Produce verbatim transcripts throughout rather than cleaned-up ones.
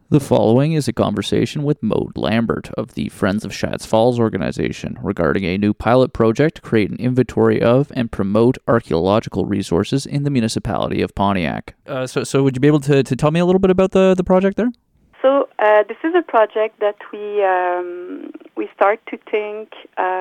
The following is a conversation with Maude Lambert of the Friends of Shadds Falls organization regarding a new pilot project to create an inventory of and promote archaeological resources in the municipality of Pontiac. Uh, so, so would you be able to, to tell me a little bit about the, the project there? So uh, this is a project that we um, we start to think.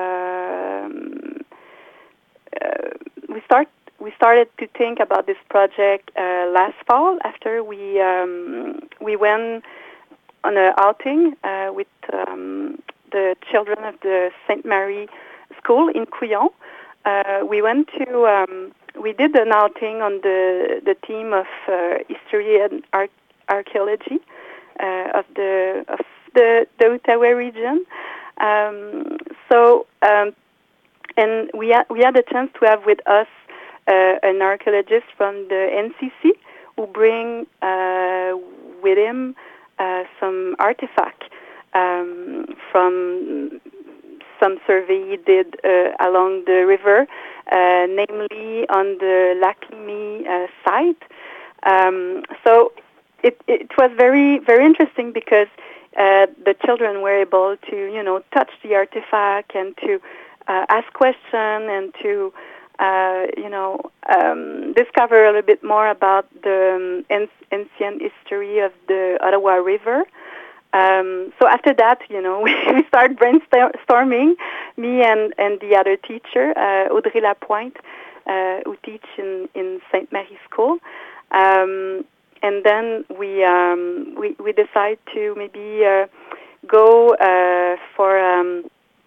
Um, uh, we start we started to think about this project uh, last fall after we um, we went on an outing uh, with um, the children of the Saint Mary School in Couillon. Uh, we went to um, we did an outing on the the theme of uh, history and ar- archaeology. Uh, of the of the, the Outaouais region, um, so um, and we had we had a chance to have with us uh, an archaeologist from the N C C who bring uh, with him uh, some artifact um, from some survey he did uh, along the river, uh, namely on the Lac Limy uh, site. Um, so. It, it was very, very interesting because uh, the children were able to, you know, touch the artifact and to uh, ask questions and to, uh, you know, um, discover a little bit more about the um, ancient history of the Ottawa River. Um, so after that, you know, we, we started brainstorming, me and, and the other teacher, uh, Audrey Lapointe, uh, who teach in, in Saint Marie School. Um, And then we um, we we decide to maybe uh, go uh, for um,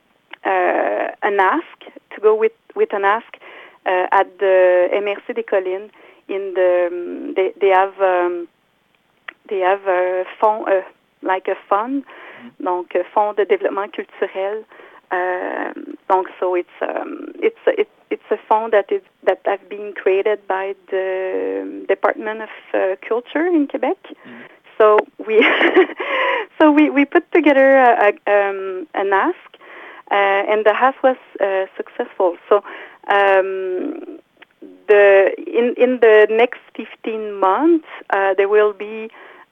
uh, an ask to go with with an ask uh, at the M R C des Collines. In the um, they they have um, they have a fond uh, like a fund, mm-hmm. donc a fonds de développement culturel. Uh, donc so it's um, it's it, it's a fund that is that has been created by the Department of uh, Culture in Quebec. Mm-hmm. So we so we, we put together a, a, um, an ask, uh, and the ask was uh, successful. So um, the in in the next fifteen months uh, there will be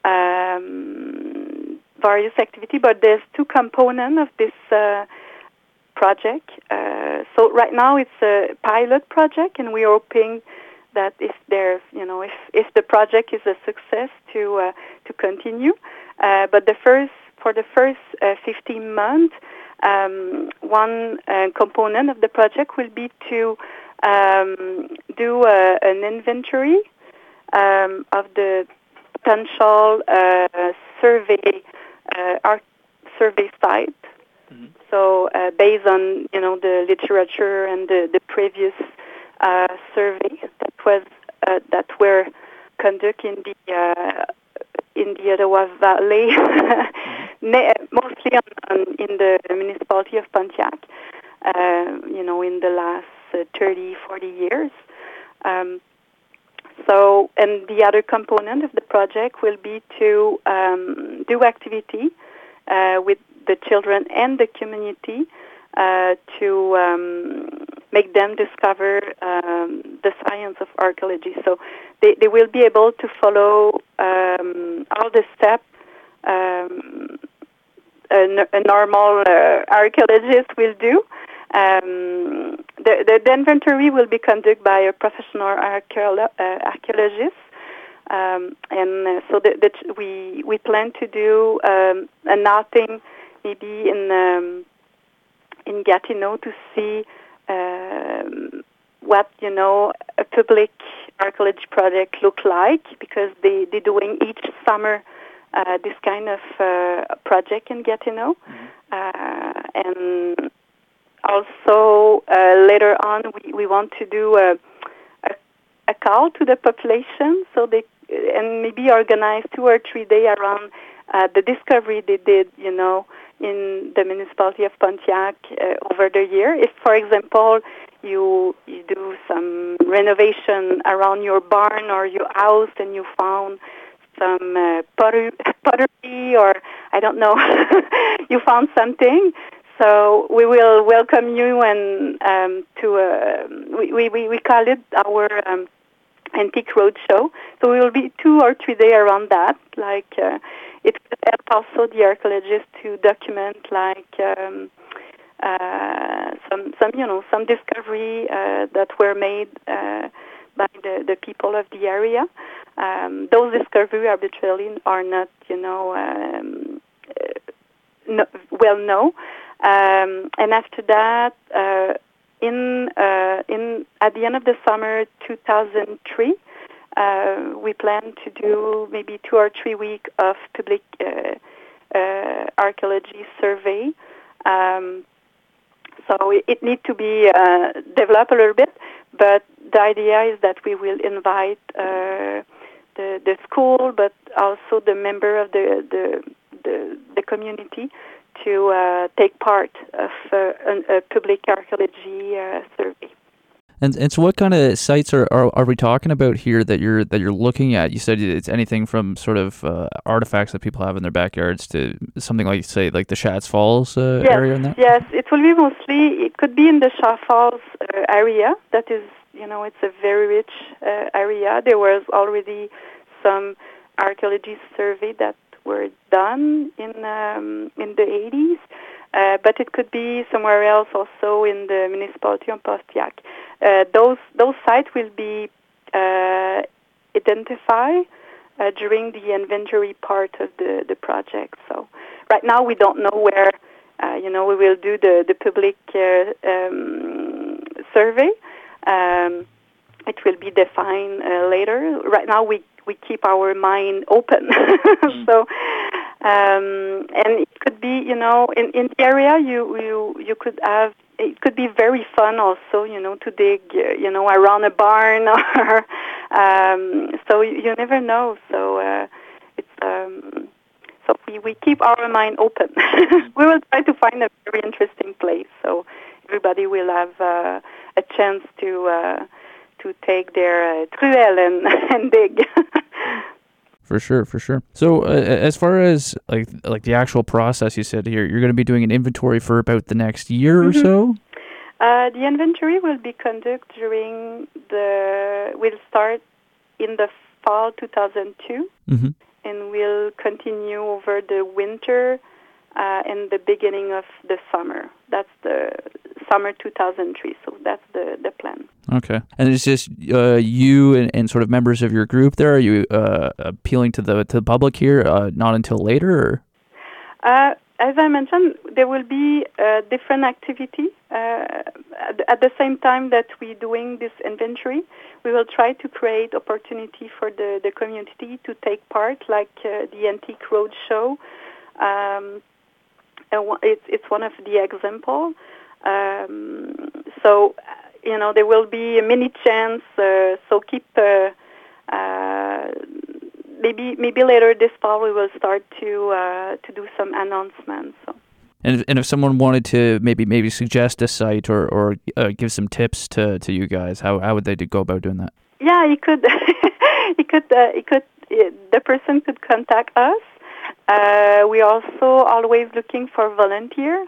um, various activity, but there's two components of this. Uh, project. Uh, so right now it's a pilot project, and we're hoping that if there's, you know, if, if the project is a success, to uh, to continue. Uh, but the first for the first uh, fifteen months, um, one uh, component of the project will be to um, do uh, an inventory um, of the potential uh, survey uh, art survey site. Mm-hmm. So uh, based on, you know, the literature and the, the previous uh, survey that was uh, that were conducted in the uh, in the Ottawa Valley, mm-hmm. mostly on, on, in the municipality of Pontiac, uh, you know, in the last uh, thirty, forty years. Um, so, and the other component of the project will be to um, do activity uh, with the children and the community uh, to um, make them discover um, the science of archaeology. So they, they will be able to follow um, all the steps um, a, a normal uh, archaeologist will do. Um, the, the, the inventory will be conducted by a professional archeolo- uh, archaeologist. Um, and uh, so the, the, we, we plan to do um, an outing maybe in um, in Gatineau to see um, what, you know, a public archaeology project look like, because they they're doing each summer uh, this kind of uh, project in Gatineau, mm-hmm. uh, and also uh, later on we, we want to do a, a a call to the population, so they and maybe organize two or three days around uh, the discovery they did, you know, in the municipality of Pontiac uh, over the year. If, for example, you you do some renovation around your barn or your house and you found some uh, potter- pottery or, I don't know, you found something, so we will welcome you and um, to, uh, we, we, we call it our um, Antique Roadshow. So we will be two or three days around that, like uh, it help also the archaeologists to document like um, uh, some some you know some discovery uh, that were made uh, by the, the people of the area. Um, those discoveries arbitrarily are not you know um, uh, no, well known. Um, and after that, uh, in uh, in at the end of the summer two thousand three. Uh, we plan to do maybe two or three weeks of public uh, uh, archaeology survey. Um, so it, it needs to be uh, developed a little bit, but the idea is that we will invite uh, the the school, but also the member of the the the, the community to uh, take part of uh, a, a public archaeology uh, survey. And and so, what kind of sites are, are are we talking about here that you're that you're looking at? You said it's anything from sort of uh, artifacts that people have in their backyards to something like, say, like the Shadds Falls uh, yes, area in that. Yes, it will be mostly. It could be in the Shadds Falls uh, area. That is, you know, it's a very rich uh, area. There was already some archaeology survey that were done in um, in the eighties. Uh, but it could be somewhere else, also in the municipality of Pontiac. Uh, those those sites will be uh, identified uh, during the inventory part of the, the project. So right now we don't know where uh, you know we will do the the public uh, um, survey. Um, it will be defined uh, later. Right now we we keep our mind open. mm. So. Um, and it could be, you know, in, in the area you, you you could have, it could be very fun also, you know, to dig, uh, you know, around a barn or, um, so you, you never know. So uh, it's, um, so we, we keep our mind open. We will try to find a very interesting place so everybody will have uh, a chance to uh, to take their uh, truelle and, and dig. For sure, for sure. So, uh, as far as like like the actual process, you said here, you're going to be doing an inventory for about the next year mm-hmm. or so. Uh, the inventory will be conducted during the. Will start in the fall two thousand two, mm-hmm. and will continue over the winter uh, and the beginning of the summer. That's the summer two thousand three. So that's the, the plan. Okay. And it's just uh, you and, and sort of members of your group there? Are you uh, appealing to the to the public here, uh, not until later? Or? Uh, as I mentioned, there will be uh, different activity. Uh, at, at the same time that we're doing this inventory, we will try to create opportunity for the, the community to take part, like uh, the Antique Road Show. Um, it's, it's one of the examples. Um, so... You know, there will be a mini chance, uh, so keep, uh, uh, maybe maybe later this fall we will start to uh, to do some announcements. So. And, and if someone wanted to maybe maybe suggest a site or, or uh, give some tips to, to you guys, how how would they do, go about doing that? Yeah, you could, you could, uh, you could, uh, the person could contact us. Uh, we're also always looking for volunteer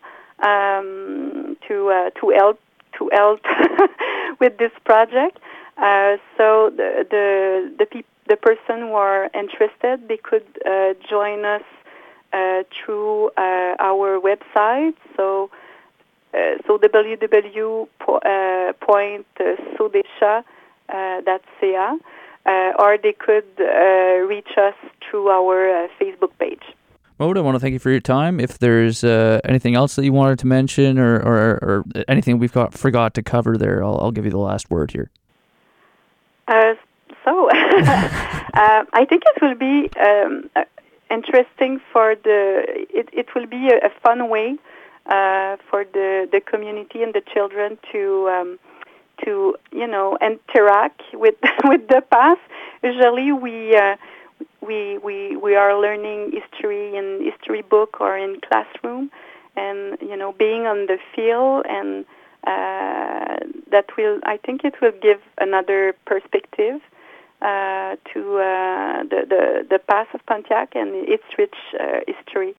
um, to uh, to help. to help with this project. Uh, so the the the, peop- the person who are interested, they could uh, join us uh, through uh, our website. So uh, so w w w point sodesha dot c a, uh, or they could uh, reach us through our uh, Facebook page. Maude, I want to thank you for your time. If there's uh, anything else that you wanted to mention or, or, or anything we've got forgot to cover there, I'll, I'll give you the last word here. Uh, so, uh, I think it will be um, uh, interesting for the, it, it will be a, a fun way uh, for the, the community and the children to, um, to you know, interact with, with the past. Usually we... Uh, We, we we are learning history in history book or in classroom, and you know being on the field, and uh, that will I think it will give another perspective uh, to uh, the, the the past of Pontiac and its rich uh, history.